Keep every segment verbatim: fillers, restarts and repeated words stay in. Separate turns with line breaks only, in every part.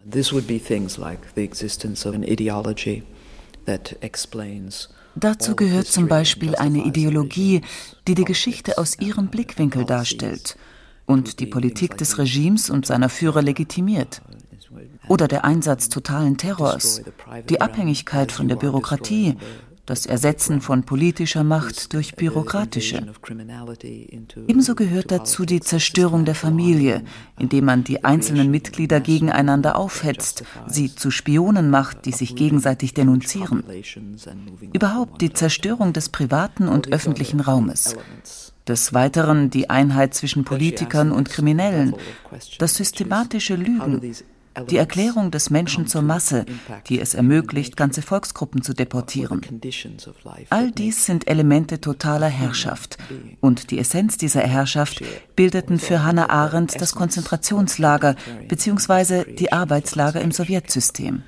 This would be things like the existence of an ideology that explains.
Dazu gehört zum Beispiel eine Ideologie, die die Geschichte aus ihrem Blickwinkel darstellt und die Politik des Regimes und seiner Führer legitimiert. Oder der Einsatz totalen Terrors, die Abhängigkeit von der Bürokratie, das Ersetzen von politischer Macht durch bürokratische. Ebenso gehört dazu die Zerstörung der Familie, indem man die einzelnen Mitglieder gegeneinander aufhetzt, sie zu Spionen macht, die sich gegenseitig denunzieren. Überhaupt die Zerstörung des privaten und öffentlichen Raumes. Des Weiteren die Einheit zwischen Politikern und Kriminellen, das systematische Lügen, die Erklärung des Menschen zur Masse, die es ermöglicht, ganze Volksgruppen zu deportieren. All dies sind Elemente totaler Herrschaft. Und die Essenz dieser Herrschaft bildeten für Hannah Arendt das Konzentrationslager bzw. die Arbeitslager im Sowjetsystem.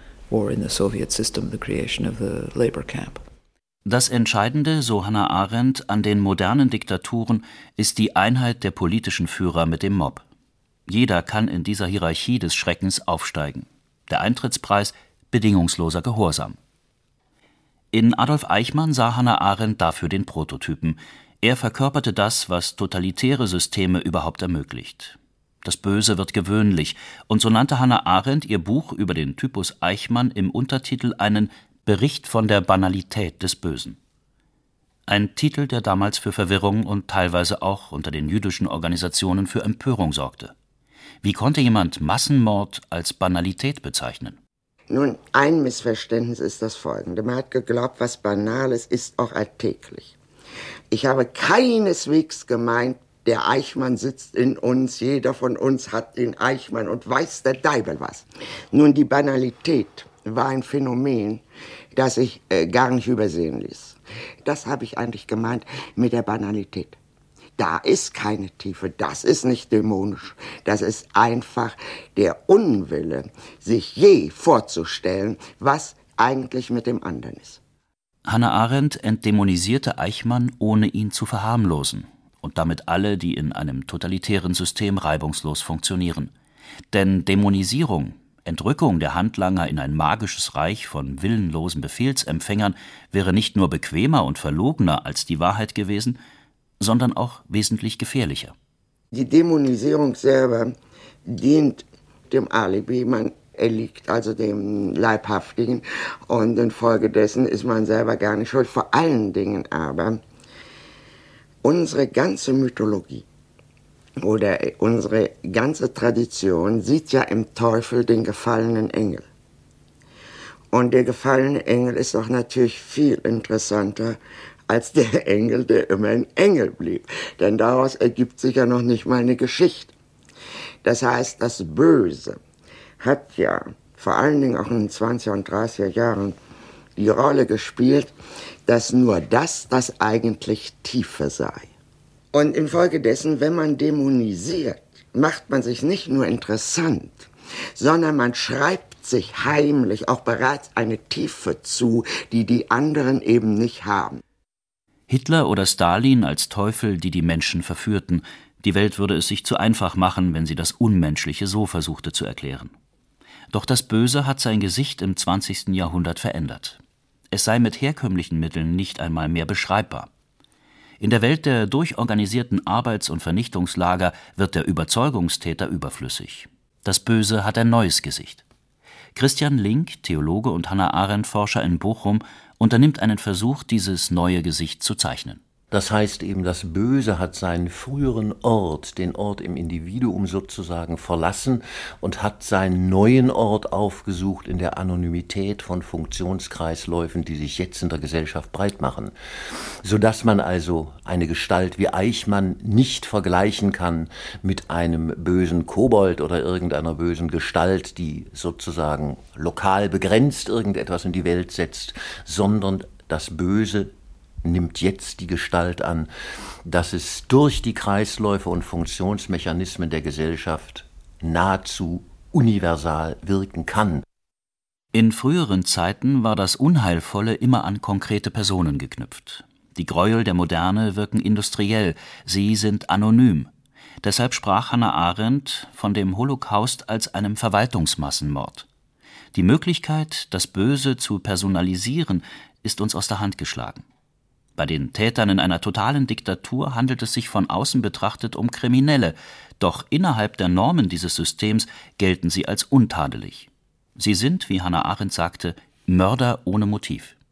Das Entscheidende, so Hannah Arendt, an den modernen Diktaturen ist die Einheit der politischen Führer mit dem Mob. Jeder kann in dieser Hierarchie des Schreckens aufsteigen. Der Eintrittspreis bedingungsloser Gehorsam. In Adolf Eichmann sah Hannah Arendt dafür den Prototypen. Er verkörperte das, was totalitäre Systeme überhaupt ermöglicht. Das Böse wird gewöhnlich, und so nannte Hannah Arendt ihr Buch über den Typus Eichmann im Untertitel einen Bericht von der Banalität des Bösen. Ein Titel, der damals für Verwirrung und teilweise auch unter den jüdischen Organisationen für Empörung sorgte. Wie konnte jemand Massenmord als Banalität bezeichnen?
Nun, ein Missverständnis ist das folgende. Man hat geglaubt, was Banales ist auch alltäglich. Ich habe keineswegs gemeint, der Eichmann sitzt in uns, jeder von uns hat den Eichmann und weiß der Deibel was. Nun, die Banalität war ein Phänomen, das ich äh, gar nicht übersehen ließ. Das habe ich eigentlich gemeint mit der Banalität. Da ist keine Tiefe, das ist nicht dämonisch, das ist einfach der Unwille, sich je vorzustellen, was eigentlich mit dem anderen ist.
Hannah Arendt entdämonisierte Eichmann, ohne ihn zu verharmlosen und damit alle, die in einem totalitären System reibungslos funktionieren. Denn Dämonisierung, Entrückung der Handlanger in ein magisches Reich von willenlosen Befehlsempfängern wäre nicht nur bequemer und verlogener als die Wahrheit gewesen, sondern auch wesentlich gefährlicher.
Die Dämonisierung selber dient dem Alibi, man erliegt also dem Leibhaftigen und infolgedessen ist man selber gar nicht schuld. Vor allen Dingen aber unsere ganze Mythologie oder unsere ganze Tradition sieht ja im Teufel den gefallenen Engel. Und der gefallene Engel ist doch natürlich viel interessanter als der Engel, der immer ein Engel blieb. Denn daraus ergibt sich ja noch nicht mal eine Geschichte. Das heißt, das Böse hat ja vor allen Dingen auch in den zwanziger und dreißiger Jahren die Rolle gespielt, dass nur das das eigentlich Tiefe sei. Und infolgedessen, wenn man dämonisiert, macht man sich nicht nur interessant, sondern man schreibt sich heimlich auch bereits eine Tiefe zu, die die anderen eben nicht haben.
Hitler oder Stalin als Teufel, die die Menschen verführten. Die Welt würde es sich zu einfach machen, wenn sie das Unmenschliche so versuchte zu erklären. Doch das Böse hat sein Gesicht im zwanzigsten Jahrhundert verändert. Es sei mit herkömmlichen Mitteln nicht einmal mehr beschreibbar. In der Welt der durchorganisierten Arbeits- und Vernichtungslager wird der Überzeugungstäter überflüssig. Das Böse hat ein neues Gesicht. Christian Link, Theologe und Hannah Arendt-Forscher in Bochum, unternimmt einen Versuch, dieses neue Gesicht zu zeichnen.
Das heißt eben, das Böse hat seinen früheren Ort, den Ort im Individuum sozusagen, verlassen und hat seinen neuen Ort aufgesucht in der Anonymität von Funktionskreisläufen, die sich jetzt in der Gesellschaft breit machen. Sodass man also eine Gestalt wie Eichmann nicht vergleichen kann mit einem bösen Kobold oder irgendeiner bösen Gestalt, die sozusagen lokal begrenzt irgendetwas in die Welt setzt, sondern das Böse nimmt jetzt die Gestalt an, dass es durch die Kreisläufe und Funktionsmechanismen der Gesellschaft nahezu universal wirken kann.
In früheren Zeiten war das Unheilvolle immer an konkrete Personen geknüpft. Die Gräuel der Moderne wirken industriell, sie sind anonym. Deshalb sprach Hannah Arendt von dem Holocaust als einem Verwaltungsmassenmord. Die Möglichkeit, das Böse zu personalisieren, ist uns aus der Hand geschlagen. Bei den Tätern in einer totalen Diktatur handelt es sich von außen betrachtet um Kriminelle, doch innerhalb der Normen dieses Systems gelten sie als untadelig. Sie sind, wie Hannah Arendt sagte, Mörder ohne Motiv.